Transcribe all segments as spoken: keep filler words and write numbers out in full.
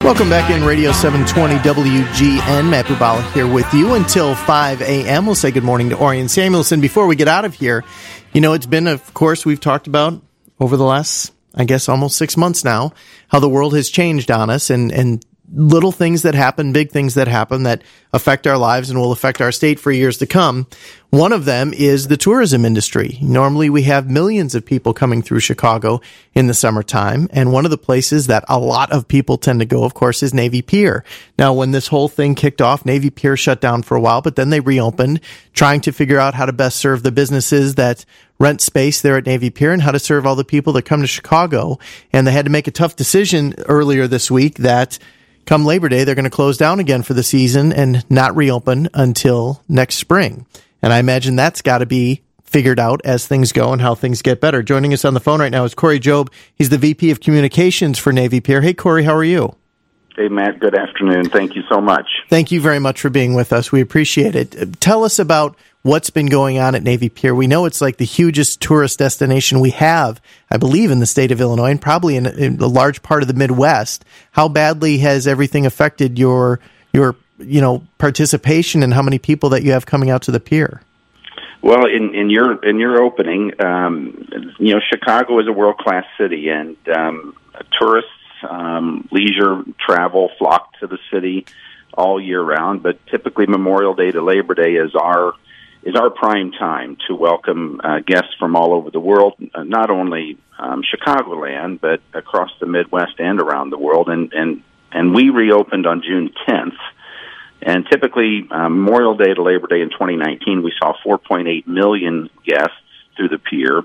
Welcome back in Radio seven twenty W G N. Matt Bubala here with you until five a.m. We'll say good morning to Orion Samuelson. Before we get out of here, you know, it's been, of course, we've talked about over the last, I guess, almost six months now, how the world has changed on us and, and little things that happen, big things that happen that affect our lives and will affect our state for years to come. One of them is the tourism industry. Normally we have millions of people coming through Chicago in the summertime, and one of the places that a lot of people tend to go, of course, is Navy Pier. Now, when this whole thing kicked off, Navy Pier shut down for a while, but then they reopened, trying to figure out how to best serve the businesses that rent space there at Navy Pier and how to serve all the people that come to Chicago. And they had to make a tough decision earlier this week that come Labor Day, they're going to close down again for the season and not reopen until next spring. And I imagine that's got to be figured out as things go and how things get better. Joining us on the phone right now is Corey Jobe. He's the V P of Communications for Navy Pier. Hey, Corey, how are you? Hey, Matt. Good afternoon. Thank you so much. Thank you very much for being with us. We appreciate it. Tell us about what's been going on at Navy Pier. We know it's like the hugest tourist destination we have, I believe, in the state of Illinois and probably in a, in a large part of the Midwest. How badly has everything affected your your you know participation and how many people that you have coming out to the pier? Well, in, in your in your opening, um, you know, Chicago is a world class city, and um, tourists, um, leisure travel flock to the city all year round. But typically, Memorial Day to Labor Day is our is our prime time to welcome uh, guests from all over the world, uh, not only um, Chicagoland, but across the Midwest and around the world. And and and we reopened on June tenth. And typically, um, Memorial Day to Labor Day in twenty nineteen, we saw four point eight million guests through the pier.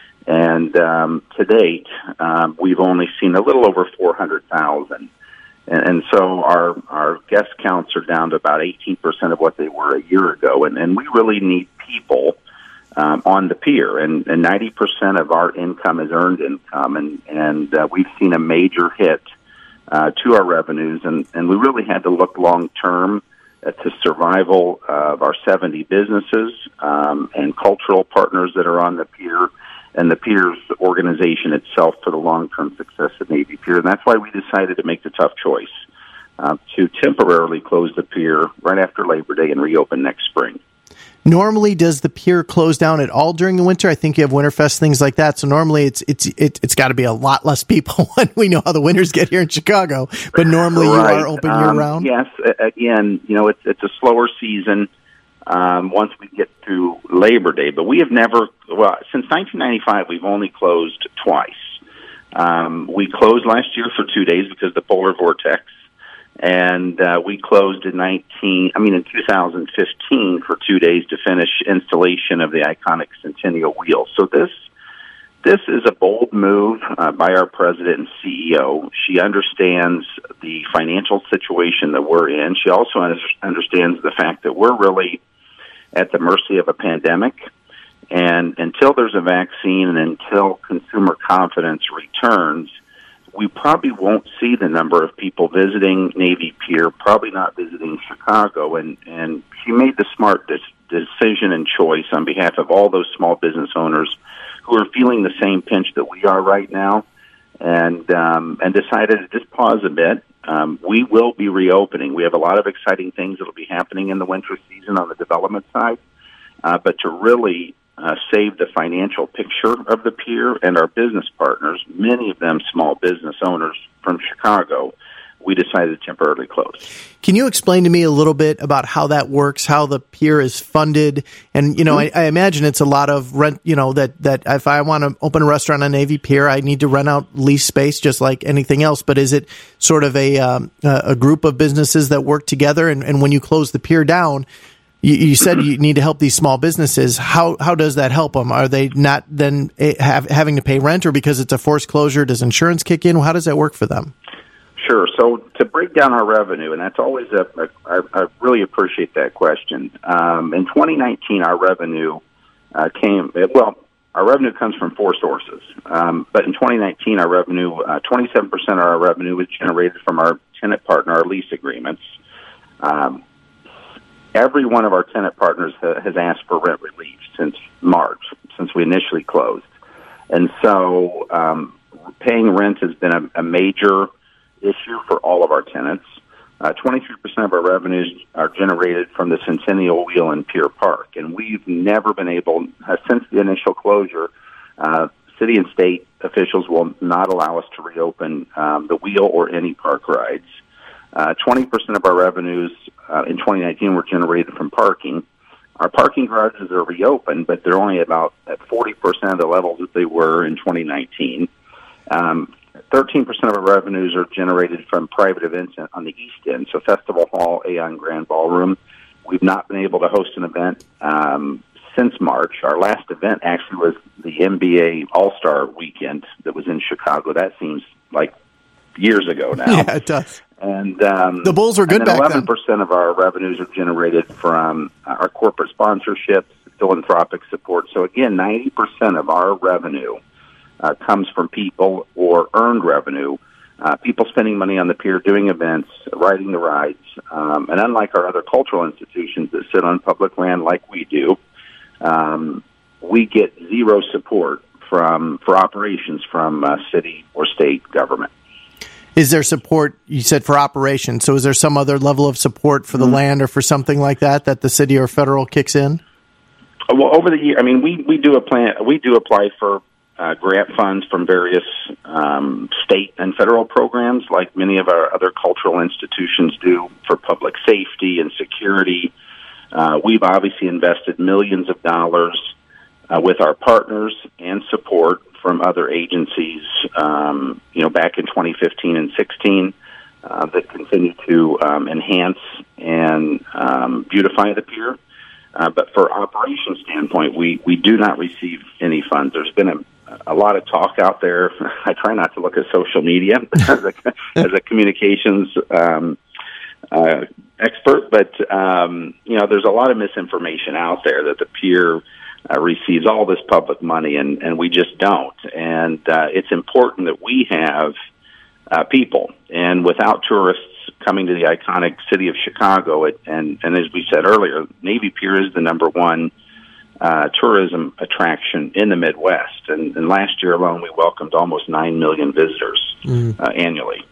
And um, to date, um, we've only seen a little over four hundred thousand. And, and so our, our guest counts are down to about eighteen percent of what they were a year ago. And, and we really need people um, on the pier. And, and ninety percent of our income is earned income. And, and uh, we've seen a major hit Uh, to our revenues, and, and we really had to look long-term at the survival of our seventy businesses um, and cultural partners that are on the pier, and the pier's organization itself for the long-term success of Navy Pier. And that's why we decided to make the tough choice uh, to temporarily close the pier right after Labor Day and reopen next spring. Normally, does the pier close down at all during the winter? I think you have Winterfest, things like that. So normally, it's it's it, it's got to be a lot less people when we know how the winters get here in Chicago. But normally, right. you are open year round. Um, yes, again, you know, it's it's a slower season um, once we get through Labor Day. But we have never, well, since nineteen ninety-five, we've only closed twice. Um, we closed last year for two days because of the polar vortex. And uh, we closed in nineteen. I mean, in two thousand fifteen for two days to finish installation of the iconic Centennial Wheel. So this this is a bold move uh, by our president and C E O. She understands the financial situation that we're in. She also under- understands the fact that we're really at the mercy of a pandemic. And until there's a vaccine and until consumer confidence returns, we probably won't see the number of people visiting Navy Pier, probably not visiting Chicago. And, and she made the smart dis- decision and choice on behalf of all those small business owners who are feeling the same pinch that we are right now, and um, and decided to just pause a bit. Um, we will be reopening. We have a lot of exciting things that will be happening in the winter season on the development side, uh, but to really Uh, save the financial picture of the pier and our business partners, many of them small business owners from Chicago, we decided to temporarily close. Can you explain to me a little bit about how that works, how the pier is funded? And, you know, mm-hmm. I, I imagine it's a lot of rent, you know, that, that if I want to open a restaurant on Navy Pier, I need to rent out lease space just like anything else. But is it sort of a, um, a group of businesses that work together? And, and when you close the pier down, You, you said you need to help these small businesses. How how does that help them? Are they not then have, having to pay rent, or because it's a forced closure, does insurance kick in? How does that work for them? Sure. So to break down our revenue, and that's always a, a I, I really appreciate that question. Um, in twenty nineteen, our revenue uh, came well. Our revenue comes from four sources, um, but in twenty nineteen, our revenue, uh, twenty-seven percent of our revenue was generated from our tenant partner, our lease agreements. Um, Every one of our tenant partners ha- has asked for rent relief since March, since we initially closed. And so um, paying rent has been a, a major issue for all of our tenants. Uh, twenty-three percent of our revenues are generated from the Centennial Wheel in Pier Park, and we've never been able, uh, since the initial closure, uh, city and state officials will not allow us to reopen um, the wheel or any park rides. Uh, twenty percent of our revenues uh, in twenty nineteen were generated from parking. Our parking garages are reopened, but they're only about at forty percent of the levels that they were in twenty nineteen. Um, thirteen percent of our revenues are generated from private events on the East End, so Festival Hall, Aon Grand Ballroom. We've not been able to host an event um, since March. Our last event actually was the N B A All-Star Weekend that was in Chicago. That seems like years ago now. Yeah, it does. And um, the Bulls were good and back then. eleven percent of our revenues are generated from uh, our corporate sponsorships, philanthropic support. So again, ninety percent of our revenue uh, comes from people or earned revenue, uh, people spending money on the pier, doing events, riding the rides. Um, and unlike our other cultural institutions that sit on public land like we do, um, we get zero support from for operations from uh, city or state government. Is there support, you said, for operations? So is there some other level of support for the mm-hmm. land or for something like that that the city or federal kicks in? Well, over the year, I mean, we, we do a plan. We do apply for uh, grant funds from various um, state and federal programs, like many of our other cultural institutions do, for public safety and security. Uh, we've obviously invested millions of dollars uh, with our partners and support from other agencies, um, you know, back in twenty fifteen and sixteen, uh, that continue to um, enhance and um, beautify the pier. Uh, but for operations standpoint, we, we do not receive any funds. There's been a, a lot of talk out there. I try not to look at social media as a, as a communications um, uh, expert, but, um, you know, there's a lot of misinformation out there that the pier Uh, receives all this public money, and, and we just don't. And uh, it's important that we have uh, people. And without tourists coming to the iconic city of Chicago, it, and, and as we said earlier, Navy Pier is the number one uh, tourism attraction in the Midwest. And, and last year alone, we welcomed almost nine million visitors mm. uh, annually.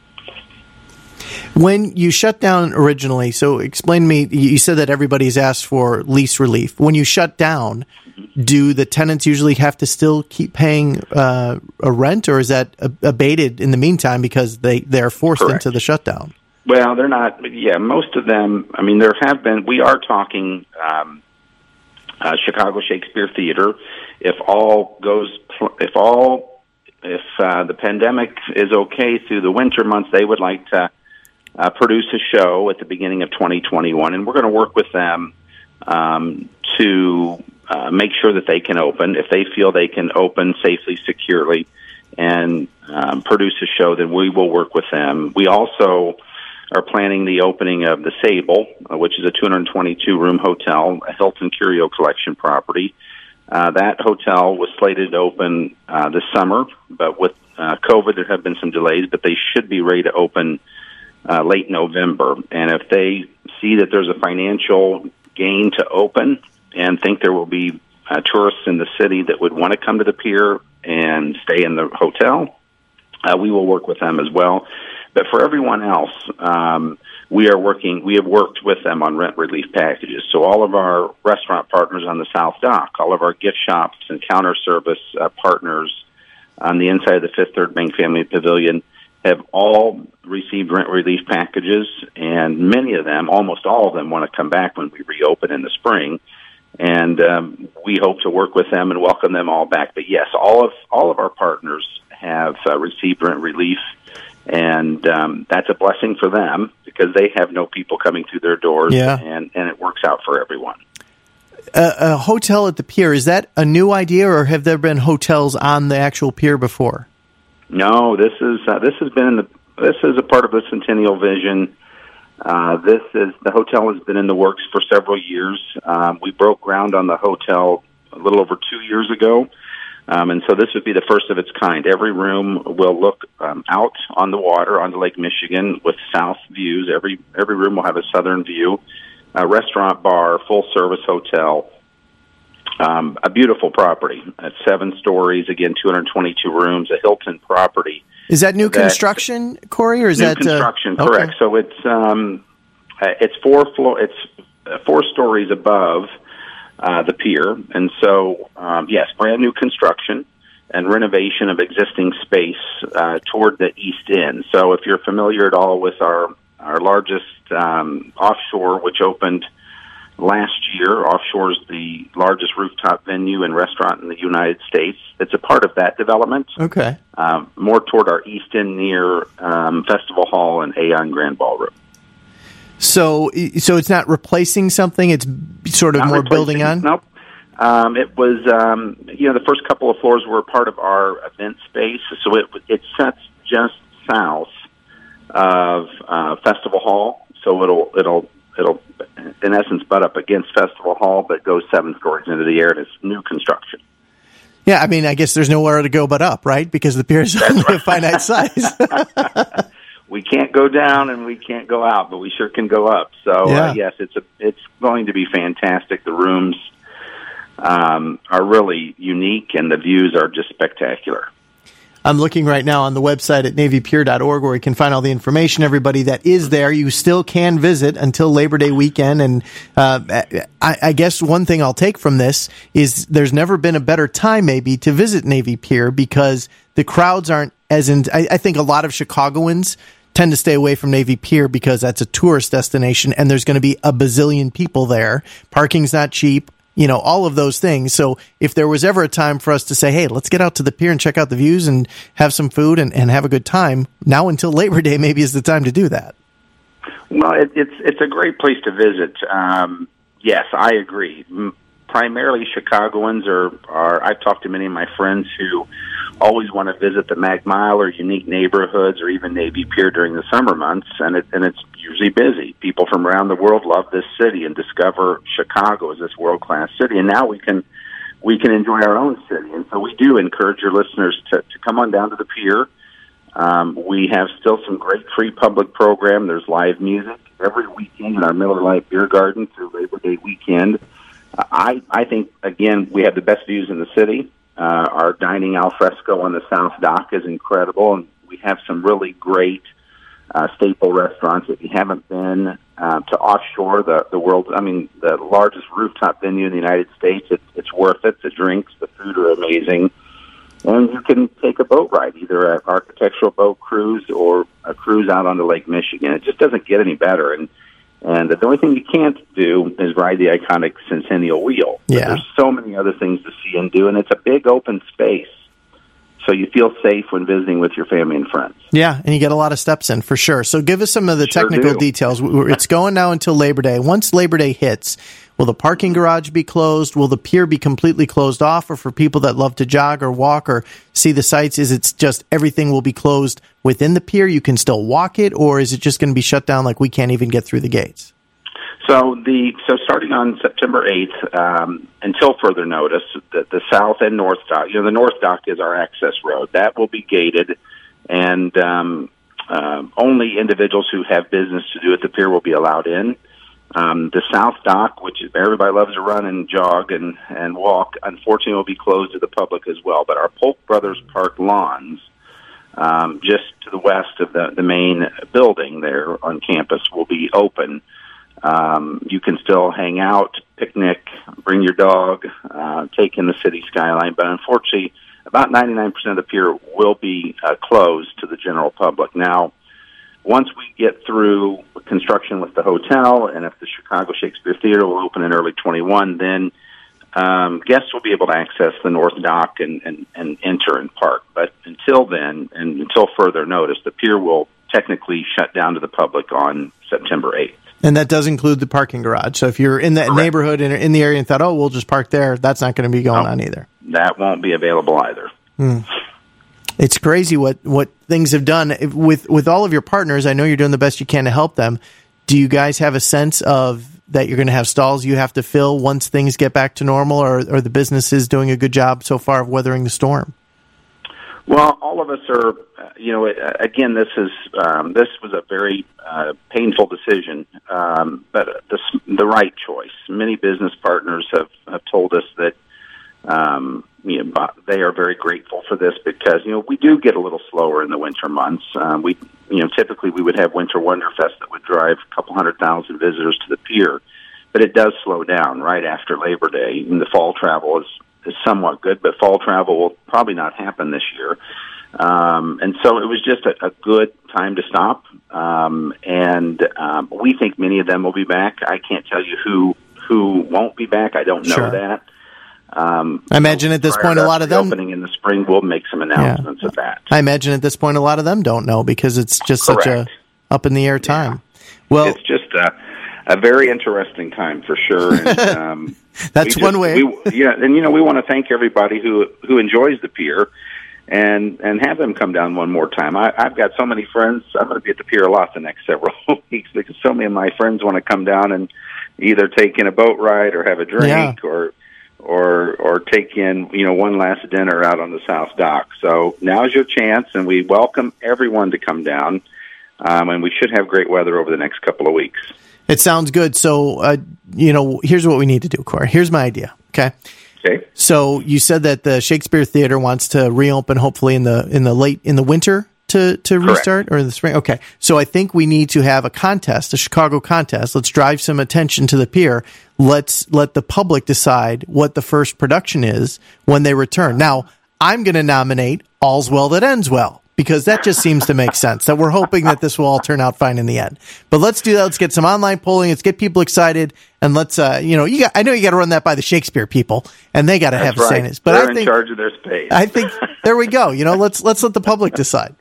When you shut down originally, so explain to me, you said that everybody's asked for lease relief. When you shut down, do the tenants usually have to still keep paying uh, a rent, or is that abated in the meantime because they, they're forced Correct. into the shutdown? Well, they're not. Yeah, most of them, I mean, there have been, we are talking um, uh, Chicago Shakespeare Theater. If all goes, if all, if uh, the pandemic is okay through the winter months, they would like to Uh, produce a show at the beginning of twenty twenty-one, and we're going to work with them um, to uh, make sure that they can open. If they feel they can open safely, securely, and um, produce a show, then we will work with them. We also are planning the opening of the Sable, uh, which is a two hundred twenty-two room hotel, a Hilton Curio Collection property. Uh, that hotel was slated to open uh, this summer, but with uh, COVID, there have been some delays, but they should be ready to open Uh, late November. And if they see that there's a financial gain to open and think there will be uh, tourists in the city that would want to come to the pier and stay in the hotel, uh, we will work with them as well. But for everyone else, um, we are working, we have worked with them on rent relief packages. So all of our restaurant partners on the South Dock, all of our gift shops and counter service uh, partners on the inside of the Fifth Third Bank Family Pavilion have all received rent relief packages, and many of them, almost all of them, want to come back when we reopen in the spring. And um, we hope to work with them and welcome them all back. But yes, all of all of our partners have uh, received rent relief, and um, that's a blessing for them because they have no people coming through their doors, yeah. and, and it works out for everyone. A, a hotel at the pier, is that a new idea, or have there been hotels on the actual pier before? No, this is uh, this has been in the this is a part of the Centennial Vision. Uh, this is the hotel has been in the works for several years. Um, we broke ground on the hotel a little over two years ago, um, and so this would be the first of its kind. Every room will look um, out on the water onto Lake Michigan with south views. Every every room will have a southern view. A restaurant, bar, full service hotel. Um, a beautiful property at seven stories, again, two hundred twenty-two rooms, a Hilton property. Is that new that, construction, Corey, or is new that construction? Uh, correct. okay. So it's um, uh, it's four floor. It's uh, four stories above uh, the pier, and so um, yes, brand new construction and renovation of existing space uh, toward the east end. So if you're familiar at all with our our largest um, offshore, which opened last year, offshore is the largest rooftop venue and restaurant in the United States. It's a part of that development. Okay. Um, more toward our east end near um, Festival Hall and Aon Grand Ballroom. So, so it's not replacing something; it's sort of Not more replacing- building on. Nope. Um, it was, um, you know, the first couple of floors were part of our event space, so it it sits just south of uh, Festival Hall. So it'll it'll it'll in essence butt up against Festival Hall, but goes seven stories into the air. And it's new construction. Yeah, I mean, I guess there's nowhere to go but up, right? Because the pier is only a finite size. We can't go down and we can't go out, but we sure can go up. So Yeah. uh, yes, it's a it's going to be fantastic. The rooms um, are really unique, and the views are just spectacular. I'm looking right now on the website at navy pier dot org where you can find all the information. Everybody that is there, you still can visit until Labor Day weekend. And uh, I, I guess one thing I'll take from this is there's never been a better time maybe to visit Navy Pier because the crowds aren't as in. I, I think a lot of Chicagoans tend to stay away from Navy Pier because that's a tourist destination and there's going to be a bazillion people there. Parking's not cheap. You know, all of those things. So if there was ever a time for us to say, hey, let's get out to the pier and check out the views and have some food and, and have a good time, now until Labor Day maybe is the time to do that. Well, it, it's it's a great place to visit. Um, yes, I agree. M- primarily Chicagoans are, are, I've talked to many of my friends who always want to visit the Mag Mile or unique neighborhoods or even Navy Pier during the summer months, and it, and it's usually busy. People from around the world love this city and discover Chicago as this world-class city, and now we can we can enjoy our own city. And so we do encourage your listeners to, to come on down to the pier. Um, we have still some great free public program. There's live music every weekend in our Miller Lite Beer Garden through Labor Day weekend. Uh, I, I think, again, we have the best views in the city. Uh, our dining al fresco on the South Dock is incredible, and we have some really great uh, staple restaurants. If you haven't been uh, to Offshore, the the world, I mean, the largest rooftop venue in the United States, it, it's worth it. The drinks, the food are amazing, and you can take a boat ride, either an architectural boat cruise or a cruise out onto Lake Michigan. It just doesn't get any better, and and the only thing you can't do is ride the iconic Centennial Wheel. But yeah. There's so many other things to see and do, and it's a big open space. So you feel safe when visiting with your family and friends. Yeah, and you get a lot of steps in for sure. So give us some of the Sure technical do. details. It's going now until Labor Day. Once Labor Day hits, will the parking garage be closed? Will the pier be completely closed off? Or for people that love to jog or walk or see the sights, is it just everything will be closed within the pier? You can still walk it, or is it just going to be shut down like we can't even get through the gates? So the so starting on September eighth, um, until further notice, the, the south and north dock, you know, the north dock is our access road. That will be gated, and um, uh, only individuals who have business to do at the pier will be allowed in. Um, the south dock, which everybody loves to run and jog and, and walk, unfortunately will be closed to the public as well. But our Polk Brothers Park lawns, um, just to the west of the, the main building there on campus, will be open. Um, you can still hang out, picnic, bring your dog, uh, take in the city skyline. But unfortunately, about ninety-nine percent of the pier will be uh, closed to the general public. Now, once we get through construction with the hotel, and if the Chicago Shakespeare Theater will open in early twenty-one, then um, guests will be able to access the north dock and, and, and enter and park. But until then, and until further notice, the pier will technically shut down to the public on September eighth. And that does include the parking garage. So if you're in that Correct. neighborhood in, in the area and thought, oh, we'll just park there, that's not going to be going No. on either. That won't be available either. Hmm. It's crazy what, what things have done with with all of your partners. I know you're doing the best you can to help them. Do you guys have a sense of that you're going to have stalls you have to fill once things get back to normal, or, or the business is doing a good job so far of weathering the storm? Well, all of us are, uh, you know, again, this is um, this was a very uh, painful decision, um, but the, the right choice. Many business partners have, have told us that, um, you you know, they are very grateful for this because, you know, we do get a little slower in the winter months. Um, we, you know, typically we would have Winter Wonderfest that would drive a couple hundred thousand visitors to the pier, but it does slow down right after Labor Day. And the fall travel is, is somewhat good, but fall travel will probably not happen this year. Um, and so it was just a, a good time to stop. Um, and um, we think many of them will be back. I can't tell you who who won't be back. I don't know sure. that. Um, I imagine at this point a lot of them opening in the spring, we'll make some announcements yeah. of that. I imagine at this point a lot of them don't know because it's just Correct. such a up in the air time. Yeah. Well, it's just a, a very interesting time for sure. And, um, That's just, one way. We, yeah, and you know we want to thank everybody who who enjoys the pier. And and have them come down one more time. I, I've got so many friends. I'm going to be at the pier a lot the next several weeks because so many of my friends want to come down and either take in a boat ride or have a drink yeah. or or or take in you know one last dinner out on the South Dock. So now's your chance, and we welcome everyone to come down. Um, and we should have great weather over the next couple of weeks. It sounds good. So uh, you know, here's what we need to do, Corey. Here's my idea. Okay. Okay. So you said that the Shakespeare Theater wants to reopen hopefully in the in the late in the winter to to Correct. restart or in the spring. Okay. So I think we need to have a contest, a Chicago contest. Let's drive some attention to the pier. Let's let the public decide what the first production is when they return. Now, I'm going to nominate All's Well That Ends Well because that just seems to make sense. That we're hoping that this will all turn out fine in the end. But let's do that. Let's get some online polling. Let's get people excited. And let's, uh, you know, you got, I know you got to run that by the Shakespeare people, and they got to have a say in this. But They're I think in charge of their space. I think there we go. You know, let's let's let the public decide.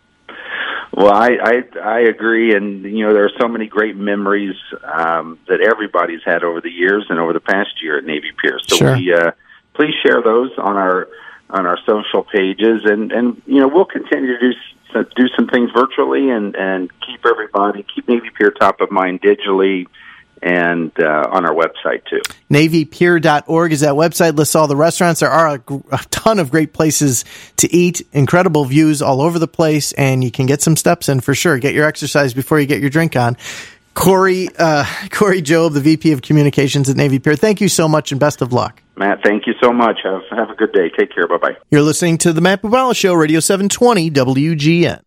Well, I, I I agree, and you know there are so many great memories um, that everybody's had over the years and over the past year at Navy Pier. So sure. we uh, please share those on our on our social pages, and, and you know we'll continue to do do some things virtually and, and keep everybody keep Navy Pier top of mind digitally. And uh, on our website, too. Navy Pier dot org is that website. Lists all the restaurants. There are a, a ton of great places to eat, incredible views all over the place, and you can get some steps in for sure. Get your exercise before you get your drink on. Corey, uh, Corey Jobe, the V P of Communications at Navy Pier, thank you so much and best of luck. Matt, thank you so much. Have, have a good day. Take care. Bye-bye. You're listening to the Matt Bubala Show, Radio seven twenty W G N.